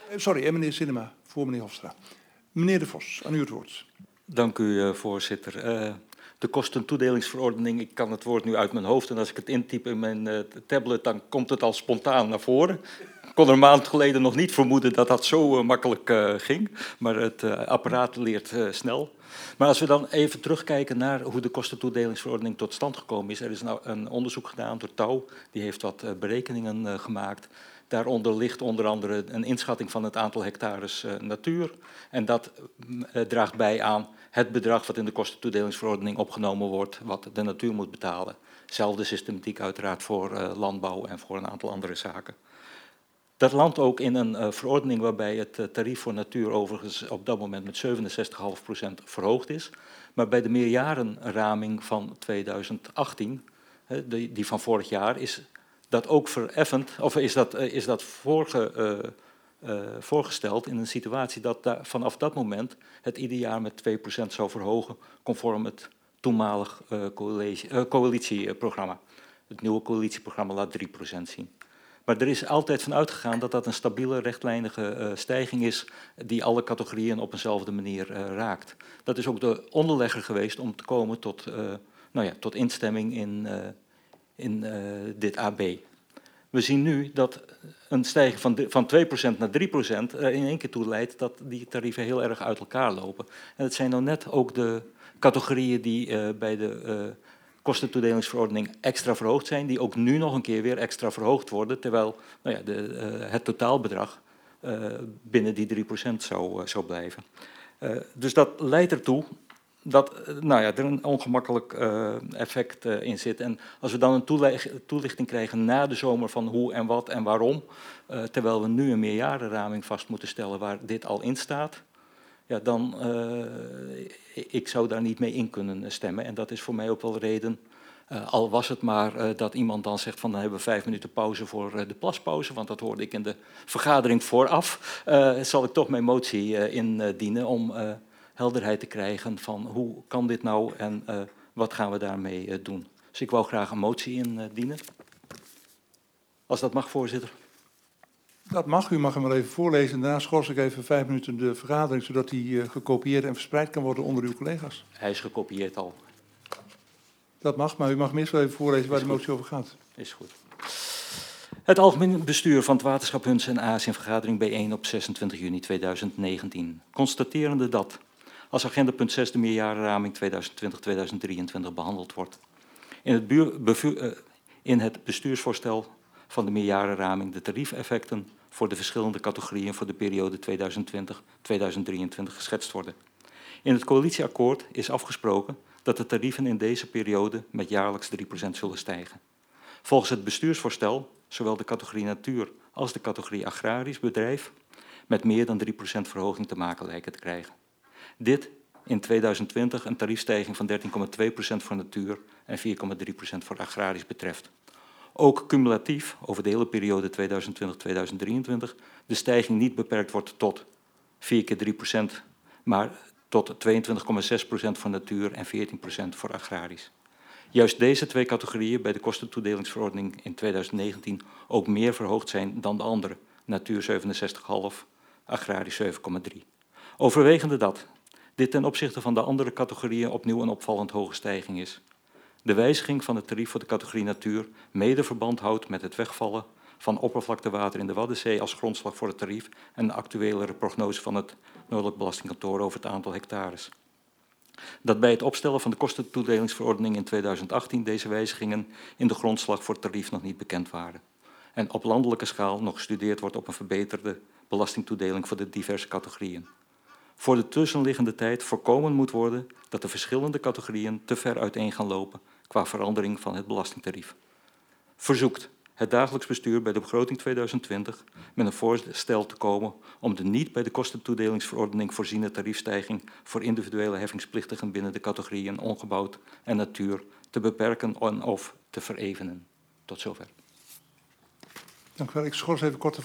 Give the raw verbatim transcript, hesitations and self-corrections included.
Sorry, en meneer Sinema, voor meneer Hofstra. Meneer De Vos, aan u het woord. Dank u, uh, voorzitter. Uh, de kostentoedelingsverordening, ik kan het woord nu uit mijn hoofd en als ik het intyp in mijn uh, tablet, dan komt het al spontaan naar voren. Ik kon er een maand geleden nog niet vermoeden dat dat zo uh, makkelijk uh, ging, maar het uh, apparaat leert uh, snel. Maar als we dan even terugkijken naar hoe de kostentoedelingsverordening tot stand gekomen is. Er is nou een onderzoek gedaan door Touw, die heeft wat uh, berekeningen uh, gemaakt. Daaronder ligt onder andere een inschatting van het aantal hectares uh, natuur. En dat uh, draagt bij aan het bedrag wat in de kostentoedelingsverordening opgenomen wordt, wat de natuur moet betalen. Zelfde systematiek uiteraard voor uh, landbouw en voor een aantal andere zaken. Dat landt ook in een uh, verordening waarbij het uh, tarief voor natuur overigens op dat moment met zevenenzestig komma vijf procent verhoogd is. Maar bij de meerjarenraming van tweeduizend achttien, uh, die, die van vorig jaar, is dat ook vereffend, of is dat, uh, is dat voorge, uh, uh, voorgesteld in een situatie dat daar, vanaf dat moment het ieder jaar met twee procent zou verhogen, conform het toenmalig uh, coalitie, uh, coalitieprogramma. Het nieuwe coalitieprogramma laat drie procent zien. Maar er is altijd van uitgegaan dat dat een stabiele, rechtlijnige uh, stijging is die alle categorieën op eenzelfde manier uh, raakt. Dat is ook de onderlegger geweest om te komen tot, uh, nou ja, tot instemming in, uh, in uh, dit A B. We zien nu dat een stijging van, de, van twee procent naar drie procent er in één keer toe leidt dat die tarieven heel erg uit elkaar lopen. En het zijn nou net ook de categorieën die uh, bij de uh, kostentoedelingsverordening extra verhoogd zijn, die ook nu nog een keer weer extra verhoogd worden, terwijl nou ja, de, uh, het totaalbedrag uh, binnen die drie procent zou, uh, zou blijven. Uh, dus dat leidt ertoe dat uh, nou ja, er een ongemakkelijk uh, effect uh, in zit. En als we dan een toelichting krijgen na de zomer van hoe en wat en waarom, uh, terwijl we nu een meerjarenraming vast moeten stellen waar dit al in staat, ja, dan uh, ik zou daar niet mee in kunnen stemmen. En dat is voor mij ook wel reden, uh, al was het maar uh, dat iemand dan zegt van dan hebben we vijf minuten pauze voor uh, de plaspauze, want dat hoorde ik in de vergadering vooraf, uh, zal ik toch mijn motie uh, indienen om uh, helderheid te krijgen van hoe kan dit nou en uh, wat gaan we daarmee uh, doen. Dus ik wou graag een motie indienen. Als dat mag, voorzitter. Dat mag, u mag hem maar even voorlezen. Daarna schors ik even vijf minuten de vergadering, zodat die uh, gekopieerd en verspreid kan worden onder uw collega's. Hij is gekopieerd al. Dat mag, maar u mag me eerst wel even voorlezen waar de motie over gaat. Is goed. Het algemeen bestuur van het waterschap Hunze en Aas in vergadering B één op zesentwintig juni tweeduizend negentien. Constaterende dat, als agenda punt zes de meerjarenraming tweeduizend twintig tot tweeduizend drieëntwintig behandeld wordt, in het, buur, bevu, uh, in het bestuursvoorstel van de meerjarenraming de tariefeffecten voor de verschillende categorieën voor de periode tweeduizend twintig tot tweeduizend drieëntwintig geschetst worden. In het coalitieakkoord is afgesproken dat de tarieven in deze periode met jaarlijks drie procent zullen stijgen. Volgens het bestuursvoorstel, zowel de categorie natuur als de categorie agrarisch bedrijf, met meer dan drie procent verhoging te maken lijken te krijgen. Dit in tweeduizend twintig een tariefstijging van dertien komma twee procent voor natuur en vier komma drie procent voor agrarisch betreft. Ook cumulatief over de hele periode tweeduizend twintig tot tweeduizend drieëntwintig de stijging niet beperkt wordt tot vier keer drie procent, maar tot tweeëntwintig komma zes procent voor natuur en veertien procent voor agrarisch. Juist deze twee categorieën bij de kostentoedelingsverordening in tweeduizend negentien ook meer verhoogd zijn dan de andere, natuur zevenenzestig komma vijf, agrarisch zeven komma drie. Overwegende dat dit ten opzichte van de andere categorieën opnieuw een opvallend hoge stijging is. De wijziging van het tarief voor de categorie natuur mede verband houdt met het wegvallen van oppervlaktewater in de Waddenzee als grondslag voor het tarief en de actuelere prognose van het Noordelijk Belastingkantoor over het aantal hectares. Dat bij het opstellen van de kostentoedelingsverordening in tweeduizend achttien deze wijzigingen in de grondslag voor het tarief nog niet bekend waren. En op landelijke schaal nog gestudeerd wordt op een verbeterde belastingtoedeling voor de diverse categorieën. Voor de tussenliggende tijd voorkomen moet worden dat de verschillende categorieën te ver uiteen gaan lopen qua verandering van het belastingtarief. Verzoekt het dagelijks bestuur bij de begroting tweeduizend twintig met een voorstel te komen om de niet bij de kostentoedelingsverordening voorziene tariefstijging voor individuele heffingsplichtigen binnen de categorieën ongebouwd en natuur te beperken en of te verevenen. Tot zover. Dank u wel. Ik schors even kort de